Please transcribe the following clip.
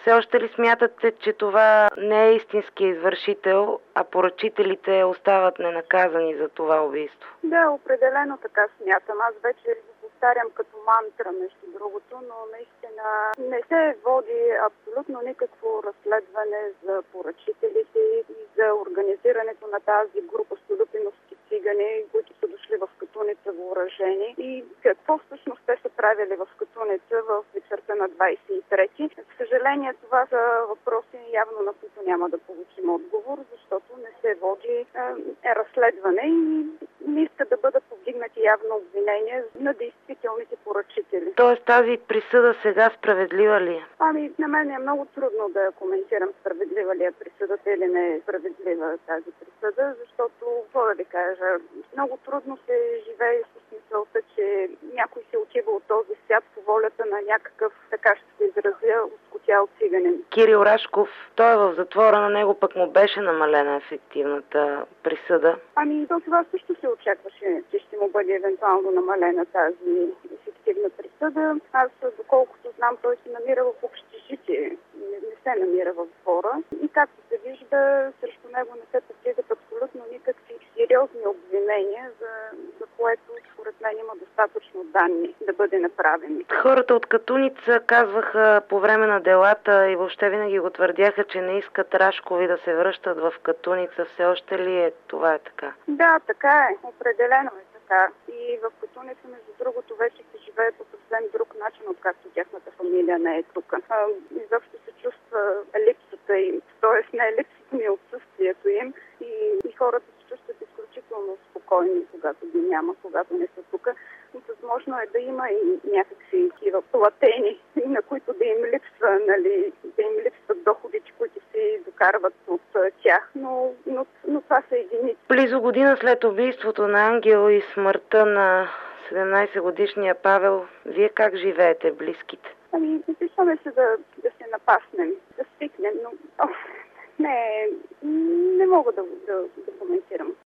Все още ли смятате, че това не е истинския извършител, а поръчителите остават ненаказани за това убийство? Да, определено така смятам. Аз вече го повтарям като мантра, между другото, но наистина не се води абсолютно никакво разследване за поръчителите и за организирането на тази група столюпиновски цигани, които са дошли в Катуница въоръжени. И какво всъщност те са правили в Катуница в вечерта на 23-ти. За съжаление, това са въпроси явно, на които няма да получим отговор, защото не се води разследване и не иска да бъдат повдигнати явно обвинения на действителните поръчители. Тоест тази присъда сега справедлива ли е? На мен е много трудно да коментирам справедлива ли е присъдата или не е справедлива тази присъда, защото, какво да ви кажа, много трудно се живее с мисълта, че някой се отива от този свят по волята на някакъв, така ще се изразя, оскотял циганин. Кирил Рашков, той е в затвора, на него пък му беше намалена ефективната присъда. То това също се очакваше, че ще му бъде евентуално намалена тази ефективна присъда. Аз, доколкото знам, той се намира в общежитие, не се намира в затвора. И както се вижда, срещу него не се повдигат абсолютно никакви сериозни обвинения, за което според мен има достатъчно данни да бъде направени. Хората от Катуница казваха по време на делата и въобще винаги го твърдяха, че не искат Рашкови да се връщат в Катуница. Все още ли е това е така? Да, така е. Определено е така. И в Катуница, между другото, вече се живее по съвсем друг начин, откакто тяхната фамилия не е тук. Изобщо се чувства липсата им, т.е. не липсата ми, отсъствието им и хората се чувстват изключително спокойни, когато ги няма, когато не са тук. Възможно е да има и някакви такива платени, на които да им липсва, да им липсват доходите, които се докарват от тях, но това са единици. Близо година след убийството на Ангел и смъртта на 17-годишния Павел, вие как живеете, близките? Опитваме се да се напаснем, да свикнем, но не мога да коментирам.